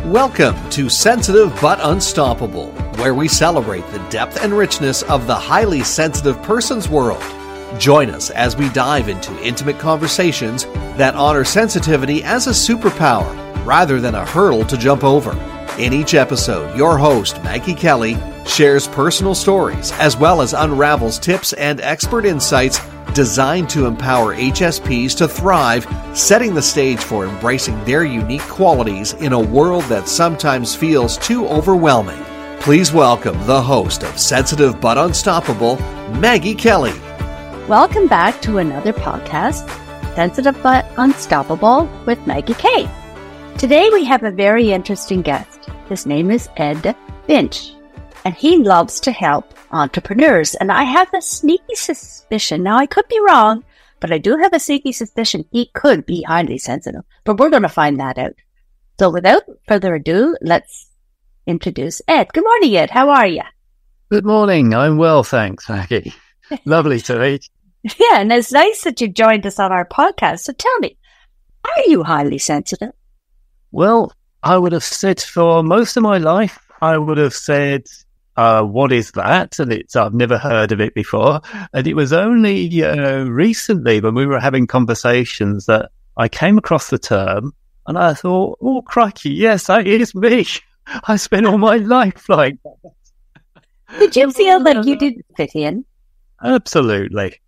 Welcome to Sensitive But Unstoppable, where we celebrate the depth and richness of the highly sensitive person's world. Join us as we dive into intimate conversations that honor sensitivity as a superpower rather than a hurdle to jump over. In each episode, your host, Maggie Kelly, shares personal stories as well as unravels tips and expert insights designed to empower HSPs to thrive, setting the stage for embracing their unique qualities in a world that sometimes feels too overwhelming. Please welcome the host of Sensitive But Unstoppable, Maggie Kelly. Welcome back to another podcast, Sensitive But Unstoppable with Maggie K. Today we have a very interesting guest. His name is Ed Finch, and he loves to help entrepreneurs. And I have a sneaky suspicion, now I could be wrong, but I do have a sneaky suspicion he could be highly sensitive. But we're going to find that out. So without further ado, let's introduce Ed. Good morning, Ed. How are you? Good morning. I'm well, thanks, Maggie. Lovely to meet you. Yeah, and it's nice that you joined us on our podcast. So tell me, are you highly sensitive? Well, I would have said for most of my life, I would have said, what is that? And I've never heard of it before. And it was only recently when we were having conversations that I came across the term and I thought, oh, crikey, yes, that is me. I spent all my life like that. Did you feel like you didn't fit in? Absolutely,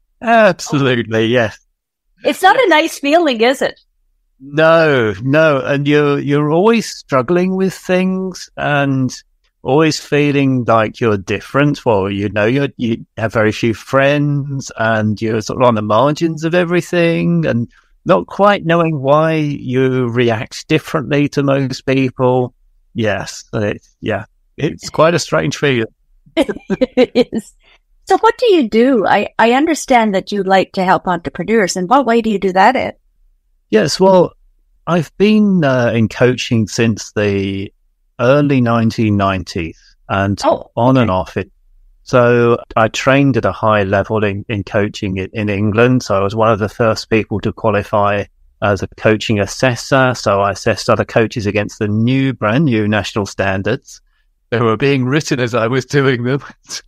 yes. It's not a nice feeling, is it? No. And you're always struggling with things and always feeling like you're different. Well, you have very few friends and you're sort of on the margins of everything and not quite knowing why you react differently to most people. Yes, it's quite a strange feeling. It is. So what do you do? I understand that you like to help entrepreneurs. In what way do you do that, Ed? Yes, well, I've been in coaching since the early 1990s and on and off it. So I trained at a high level in coaching in England. So I was one of the first people to qualify as a coaching assessor. So I assessed other coaches against the brand new national standards. They were being written as I was doing them.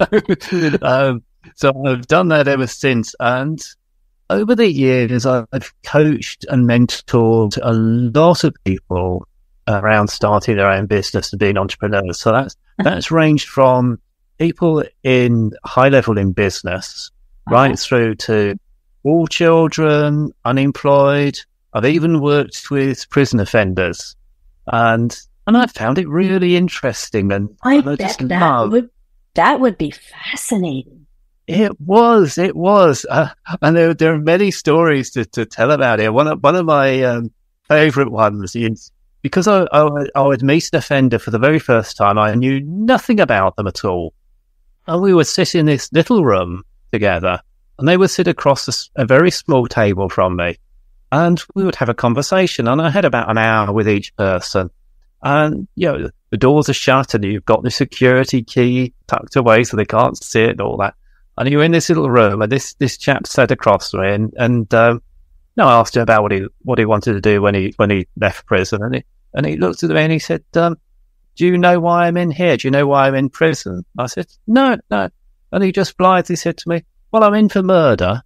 So I've done that ever since. And over the years, I've coached and mentored a lot of people around starting their own business and being entrepreneurs. So that's ranged from people in high level in business, right through to all children, unemployed. I've even worked with prison offenders, and I found it really interesting. And I bet that would be fascinating. It was, and there are many stories to tell about it. One of my favorite ones is because I would meet an offender for the very first time. I knew nothing about them at all, and we would sit in this little room together, and they would sit across a very small table from me, and we would have a conversation. And I had about an hour with each person. And, the doors are shut and you've got the security key tucked away so they can't see it and all that. And you're in this little room and this chap sat across me and I asked him about what he wanted to do when he left prison. And he looked at me and he said, do you know why I'm in here? Do you know why I'm in prison? I said, no. And he just blithely said to me, well, I'm in for murder.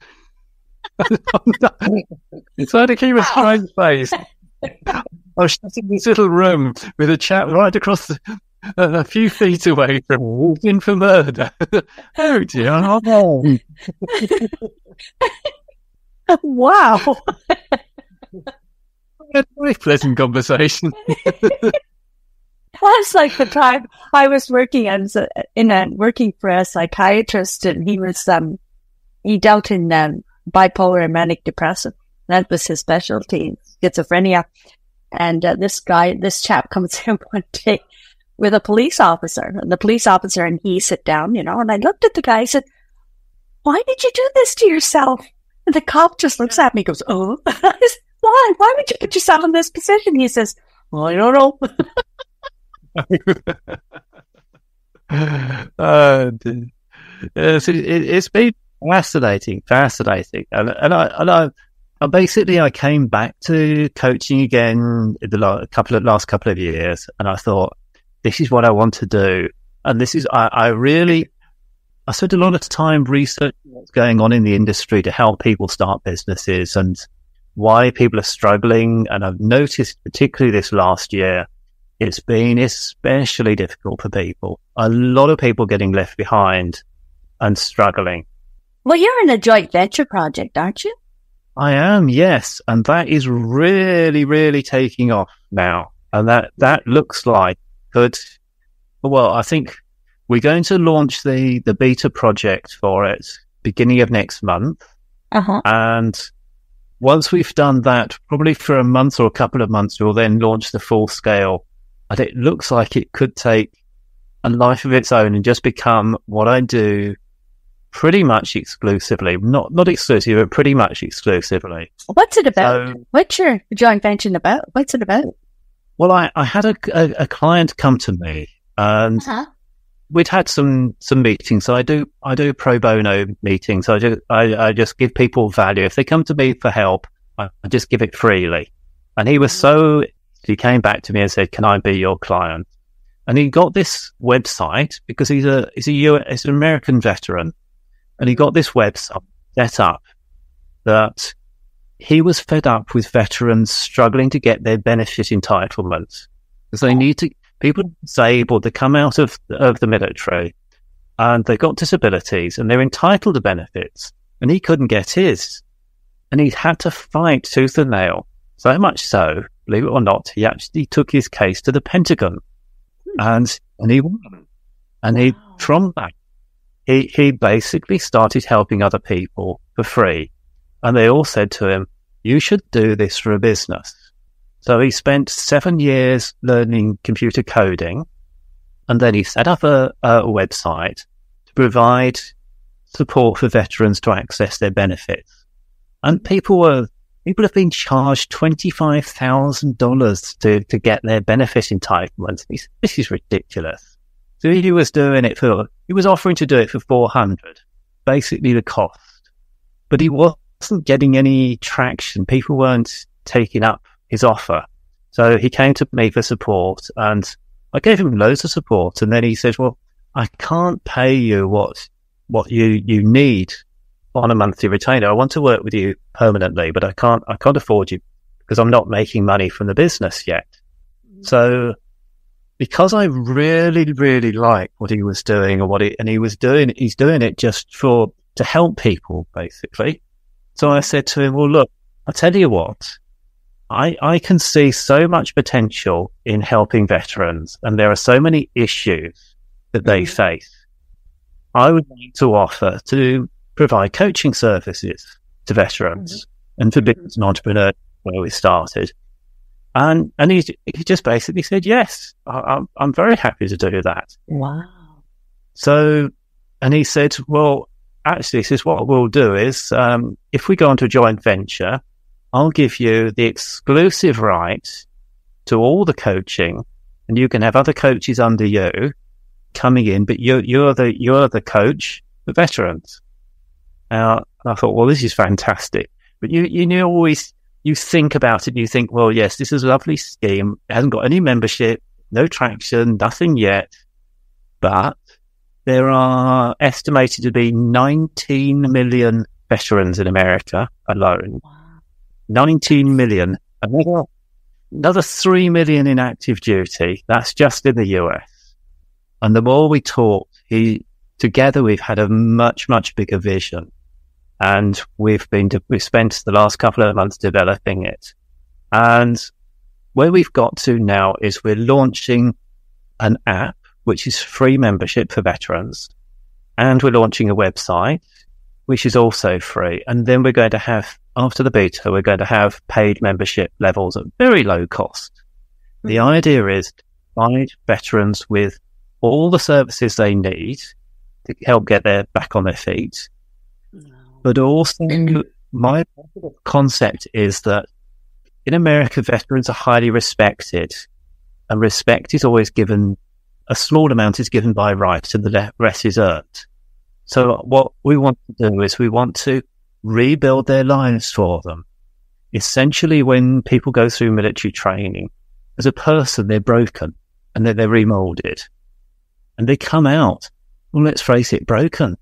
So I had to keep a strange face. I was sat in this little room with a chap right across a few feet away from walking for murder. Oh dear! Oh. Wow! A very pleasant conversation. That's like the time I was working working for a psychiatrist, and he dealt in bipolar and manic depressive. That was his specialty, schizophrenia. And this chap comes in one day with a police officer, and the police officer and he sit down, and I looked at the guy and said, why did you do this to yourself? And the cop just looks at me and goes, oh, I said, why? Why would you put yourself in this position? He says, well, I don't know. It's been fascinating. And Basically, I came back to coaching again in the last couple of years, and I thought, this is what I want to do. And this is, I spent a lot of time researching what's going on in the industry to help people start businesses and why people are struggling. And I've noticed, particularly this last year, it's been especially difficult for people. A lot of people getting left behind and struggling. Well, you're in a joint venture project, aren't you? I am, yes. And that is really, really taking off now. And that looks like I think we're going to launch the beta project for it beginning of next month. Uh-huh. And once we've done that, probably for a month or a couple of months, we'll then launch the full scale. And it looks like it could take a life of its own and just become what I do pretty much exclusively. Not exclusively, but pretty much exclusively. What's it about? What's your joint venture about? What's it about? Well, I had a client come to me, and we'd had some meetings. So I do pro bono meetings. I just give people value. If they come to me for help, I just give it freely. And he came back to me and said, "Can I be your client?" And he got this website because he's an American veteran, and he got this website set up that he was fed up with veterans struggling to get their benefit entitlements because they need to. People disabled, they come out of the military and they've got disabilities and they're entitled to benefits, and he couldn't get his, and he had to fight tooth and nail. So much so, believe it or not, he actually took his case to the Pentagon, and he won. And from that, he basically started helping other people for free. And they all said to him, "You should do this for a business." So he spent 7 years learning computer coding, and then he set up a website to provide support for veterans to access their benefits. And people have been charged $25,000 to get their benefit entitlements. This is ridiculous. So he was offering to do it for $400, basically the cost. But he wasn't getting any traction. People weren't taking up his offer. So he came to me for support, and I gave him loads of support. And then he said, "Well, I can't pay you what you need on a monthly retainer. I want to work with you permanently, but I can't afford you because I'm not making money from the business yet." So because I really, really like what he was doing he's doing it just to help people, basically. So I said to him, "Well, look, I'll tell you what, I can see so much potential in helping veterans, and there are so many issues that they face. I would like to offer to provide coaching services to veterans and for business and entrepreneurs where we started." And he just basically said, "Yes, I'm very happy to do that." Wow. So, and he said, "Well, actually," he says, "what we'll do is, if we go into a joint venture, I'll give you the exclusive right to all the coaching, and you can have other coaches under you coming in, but you're the coach for veterans." And I thought, well, this is fantastic. But you think about it, and you think, well, yes, this is a lovely scheme. It hasn't got any membership, no traction, nothing yet. But there are estimated to be 19 million veterans in America alone. Wow. 19 million. Another 3 million in active duty. That's just in the US. And the more we talk, together we've had a much, much bigger vision. And we've spent the last couple of months developing it. And where we've got to now is we're launching an app, which is free membership for veterans. And we're launching a website, which is also free. And then we're going to have, after the beta, we're going to have paid membership levels at very low cost. Mm-hmm. The idea is to provide veterans with all the services they need to help get back on their feet. But also, my concept is that in America, veterans are highly respected, and respect is always given, a small amount is given by right, and the rest is earned. So what we want to do is we want to rebuild their lives for them. essentially when people go through military training, as a person, they're broken and then they're remolded and they come out, well, let's face it, broken.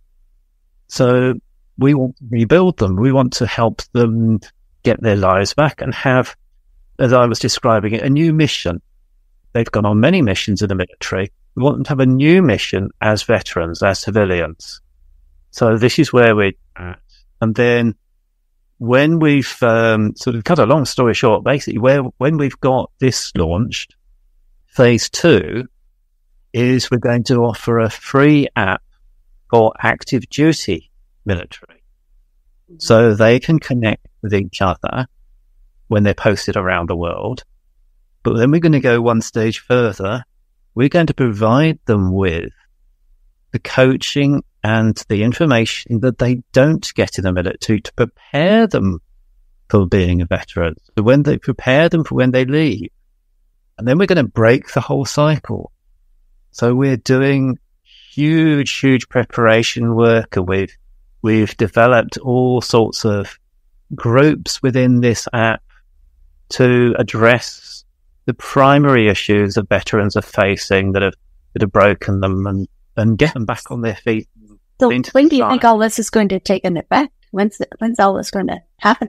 So we want to rebuild them. We want to help them get their lives back and have, as I was describing it, a new mission. They've gone on many missions in the military. We want them to have a new mission as veterans, as civilians. So this is where we're at. And then when we've sort of cut a long story short, basically when we've got this launched, phase 2 is we're going to offer a free app for active duty military. So they can connect with each other when they're posted around the world. But then we're going to go one stage further. We're going to provide them with the coaching and the information that they don't get in the military to prepare them for being a veteran. So when they prepare them for when they leave, and then we're going to break the whole cycle. So we're doing huge preparation work, and we've developed all sorts of groups within this app to address the primary issues that veterans are facing that have broken them and get them back on their feet. So when do you think all this is going to take an effect? When's all this going to happen?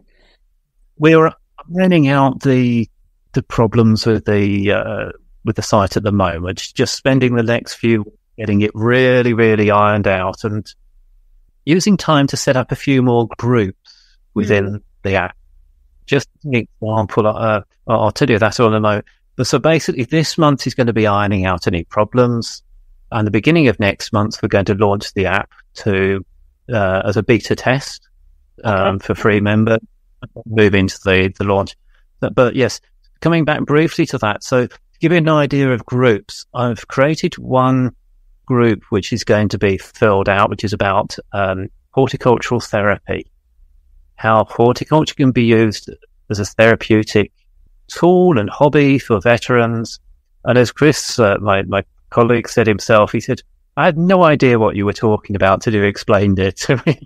We're running out the problems with the site at the moment. Just spending the next few getting it really ironed out and using time to set up a few more groups within the app. Just an example, I'll tell you that all in a moment. But so basically this month is going to be ironing out any problems. And the beginning of next month, we're going to launch the app as a beta test for free members, move into the launch. But yes, coming back briefly to that. So to give you an idea of groups, I've created one group which is going to be filled out, which is about horticultural therapy, how horticulture can be used as a therapeutic tool and hobby for veterans. And as Chris, my colleague, said himself, he said, I had no idea what you were talking about till you explained it to me.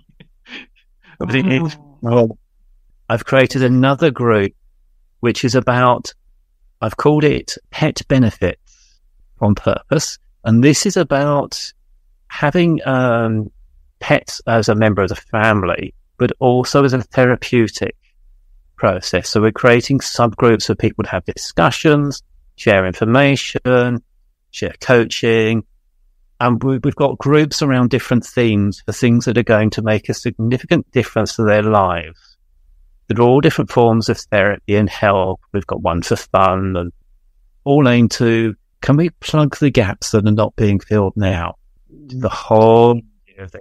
I've created another group which is about, I've called it Pet Benefits on Purpose. And this is about having pets as a member of the family, but also as a therapeutic process. So we're creating subgroups where people have discussions, share information, share coaching, and we've got groups around different themes for things that are going to make a significant difference to their lives. They're all different forms of therapy and help. We've got one for fun and all aimed to, can we plug the gaps that are not being filled now? The whole idea of it.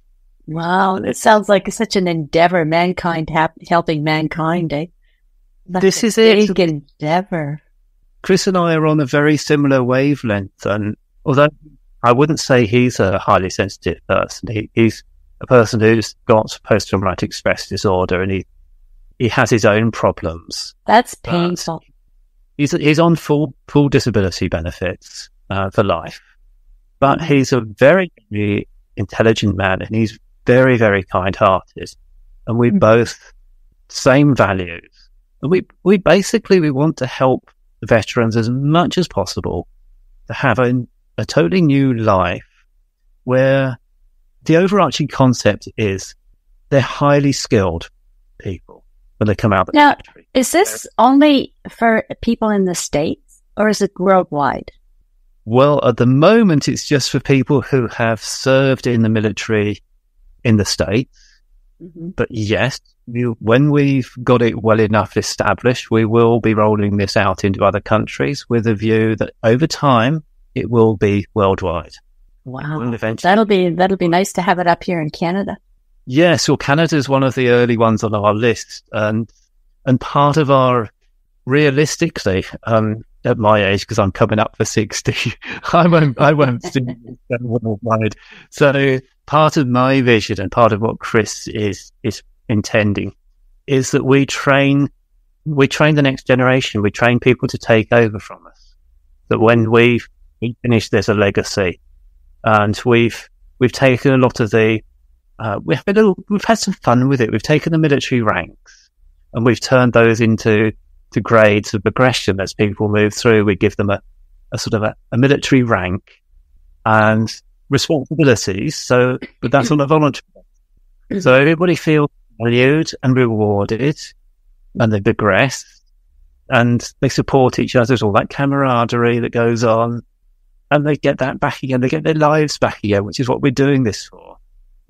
Wow, it sounds like such an endeavor, mankind helping mankind, eh? This is it. Big endeavor. Chris and I are on a very similar wavelength, and although I wouldn't say he's a highly sensitive person, he's a person who's got post-traumatic stress disorder, and he has his own problems. That's painful. He's on full disability benefits for life, but he's a very, very intelligent man, and he's very, very kind-hearted, and we both same values, and we basically want to help the veterans as much as possible to have a totally new life where the overarching concept is they're highly skilled people when they come out of the military. Is this only for people in the States or is it worldwide? Well, at the moment, it's just for people who have served in the military in the States. Mm-hmm. But yes, when we've got it well enough established, we will be rolling this out into other countries with a view that over time it will be worldwide. Wow, that'll be nice to have it up here in Canada. Yes, well, Canada is one of the early ones on our list, and part of our realistically, at my age, because I'm coming up for 60, I won't see it worldwide. So part of my vision and part of what Chris is intending is that we train the next generation. We train people to take over from us. That when we finish, there's a legacy, and we've taken a lot of the we've had some fun with it. We've taken the military ranks And we've turned those into grades of progression as people move through. We give them a sort of a military rank and responsibilities. But that's on a voluntary basis. So everybody feels valued and rewarded, and they progress, and they support each other. There's all that camaraderie that goes on, and they get that back again. They get their lives back again, which is what we're doing this for.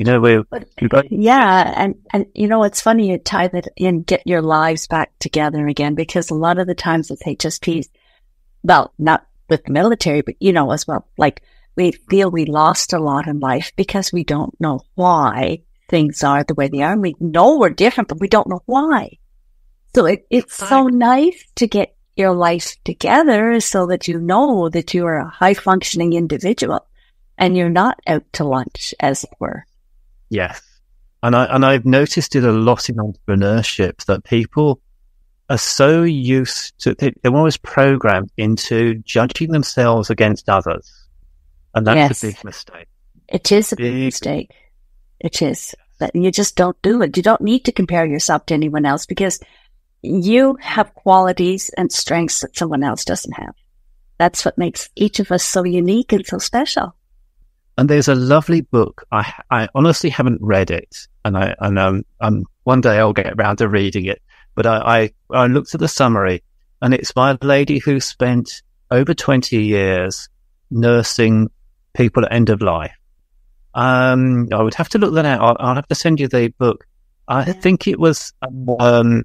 Yeah, and it's funny you tie that in, get your lives back together again, because a lot of the times with HSPs, well, not with the military, but as well, like we feel we lost a lot in life because we don't know why things are the way they are. We know we're different, but we don't know why. So it's so nice to get your life together so that you know that you are a high functioning individual and you're not out to lunch, as it were. Yes. And I've noticed it a lot in entrepreneurship that people are so used to, they're always programmed into judging themselves against others. And that's a big mistake. It is a big mistake. It is. That you just don't do it. You don't need to compare yourself to anyone else because you have qualities and strengths that someone else doesn't have. That's what makes each of us so unique and so special. And there's a lovely book. I honestly haven't read it, and one day I'll get around to reading it. But I looked at the summary, and it's by a lady who spent over 20 years nursing people at end of life. I would have to look that out. I'll have to send you the book. I think it was. I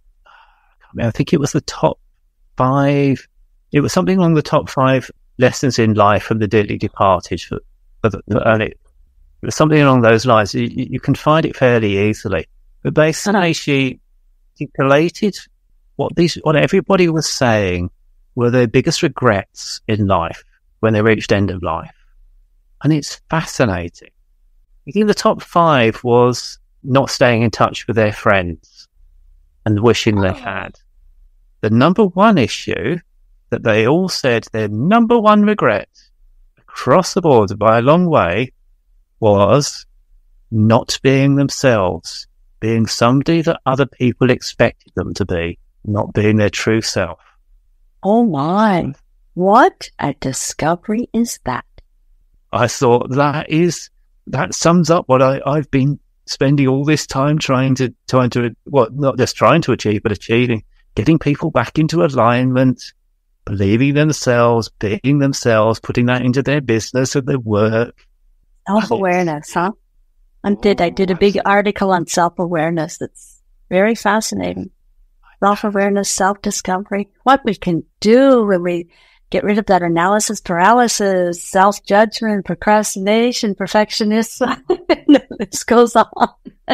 think it was the top 5. It was something along the top 5 lessons in life from the dearly departed. And it was something along those lines. You can find it fairly easily. But basically, she collated what everybody was saying were their biggest regrets in life when they reached end of life. And it's fascinating. I think the top 5 was not staying in touch with their friends and wishing they had. The number 1 issue that they all said their number 1 regret across the board by a long way was not being themselves, being somebody that other people expected them to be, not being their true self. Oh my, what a discovery is that? I thought that sums up what I've been spending all this time trying to not just trying to achieve, but achieving, getting people back into alignment, believing themselves, being themselves, putting that into their business and their work. Self-awareness, huh? I did a big article on self-awareness that's very fascinating. Self-awareness, self-discovery, what we can do when we get rid of that analysis paralysis, self-judgment, procrastination, perfectionism. This goes on.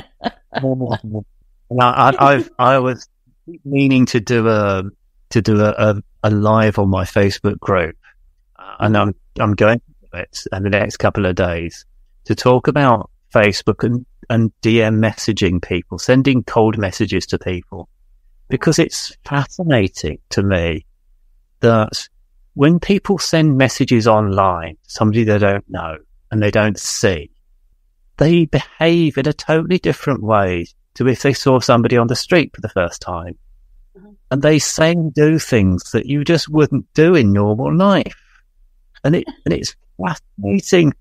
I was meaning to do a live on my Facebook group, and I'm going to do it in the next couple of days to talk about Facebook and DM messaging people, sending cold messages to people, because it's fascinating to me that when people send messages online, somebody they don't know and they don't see, they behave in a totally different way to if they saw somebody on the street for the first time. And they say and do things that you just wouldn't do in normal life. And it's fascinating.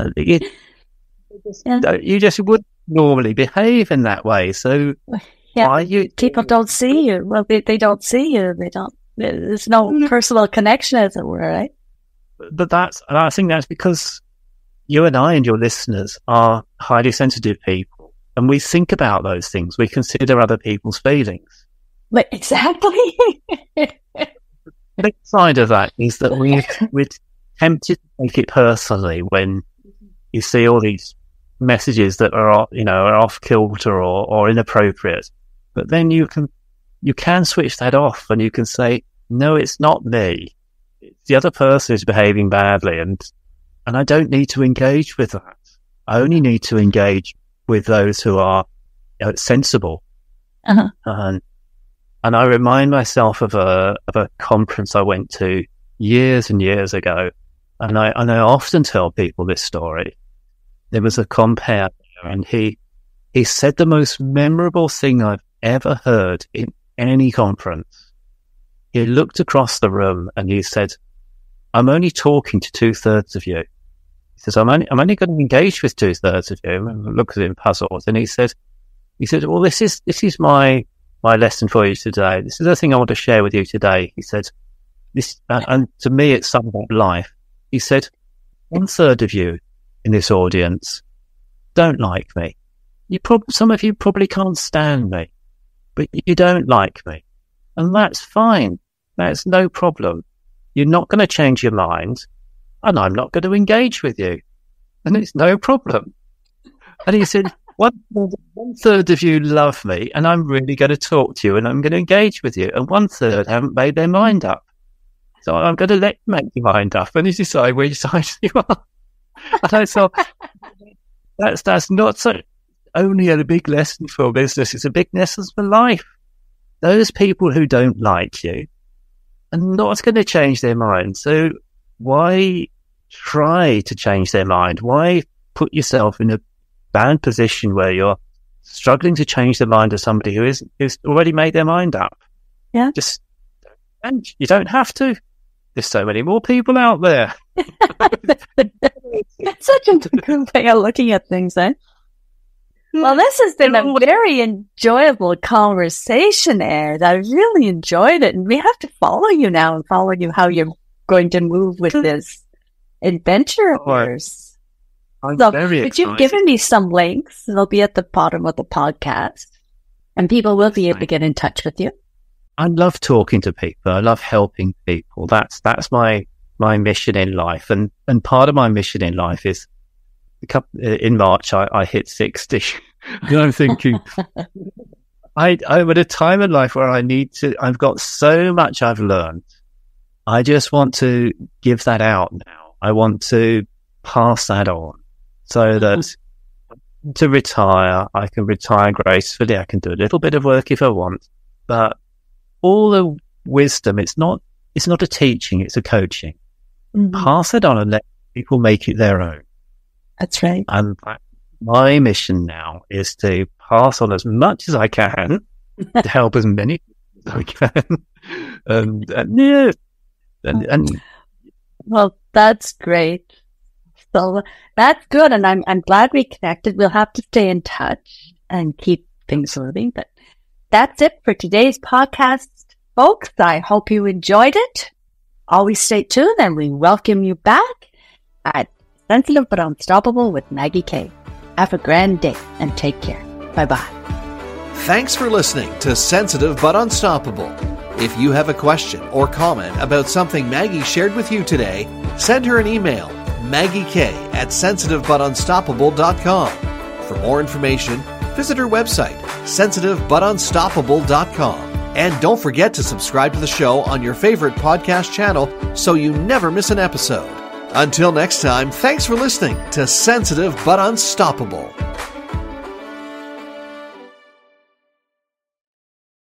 You just wouldn't normally behave in that way. So why people don't see you. Well, they don't see you. There's no personal connection, as it were, right? But I think that's because you and I and your listeners are highly sensitive people, and we think about those things. We consider other people's feelings. But exactly. The side of that is that we're tempted to take it personally when you see all these messages that are off kilter or inappropriate. But then you can switch that off and you can say, no, it's not me. It's the other person who's behaving badly, and I don't need to engage with that. I only need to engage with those who are sensible. Uh-huh. And I remind myself of a conference I went to years and years ago, and I often tell people this story. There was a compere there, and he said the most memorable thing I've ever heard in any conference. He looked across the room and he said, I'm only talking to 2/3 of you. He says, I'm only going to engage with 2/3 of you. And look at him puzzled. And he said, well, this is my lesson for you today. This is the thing I want to share with you today. He said, and to me, it's something about life. He said, 1/3 of you in this audience don't like me. Some of you probably can't stand me, but you don't like me. And that's fine. That's no problem. You're not going to change your mind, and I'm not going to engage with you. And it's no problem. And he said, 1/3 of you love me, and I'm really going to talk to you, and I'm going to engage with you. And 1/3 haven't made their mind up. So I'm going to let you make your mind up, and you decide where side you are. And I thought, that's not so only a big lesson for business, it's a big lesson for life. Those people who don't like you are not going to change their mind. So why try to change their mind? Why put yourself in a bad position where you're struggling to change the mind of somebody who's already made their mind up? Yeah. And you don't have to. There's so many more people out there. It's such a different way of looking at things, eh? Well, this has been a very enjoyable conversation, Ed. I really enjoyed it. And we have to follow you now and follow you how you're going to move with this adventure of yours. I'm very excited. But you've given me some links. They'll be at the bottom of the podcast. And people will be able to get in touch with you. I love talking to people. I love helping people. That's my mission in life. And part of my mission in life is in March, I hit 60. And I'm thinking, I'm at a time in life where I've got so much I've learned. I just want to give that out now. I want to pass that on so that to retire, I can retire gracefully. I can do a little bit of work if I want, but all the wisdom, it's not a teaching, it's a coaching. Mm-hmm. Pass it on and let people make it their own. That's right. And my mission now is to pass on as much as I can to help as many as I can. Well, that's great. So that's good. And I'm glad we connected. We'll have to stay in touch and keep things moving. But that's it for today's podcast, folks. I hope you enjoyed it. Always stay tuned and we welcome you back at Sensitive but Unstoppable with Maggie Kay. Have a grand day and take care. Bye-bye. Thanks for listening to Sensitive but Unstoppable. If you have a question or comment about something Maggie shared with you today, send her an email, maggiek@sensitivebutunstoppable.com. For more information, visit her website, sensitivebutunstoppable.com. And don't forget to subscribe to the show on your favorite podcast channel so you never miss an episode. Until next time, thanks for listening to Sensitive but Unstoppable.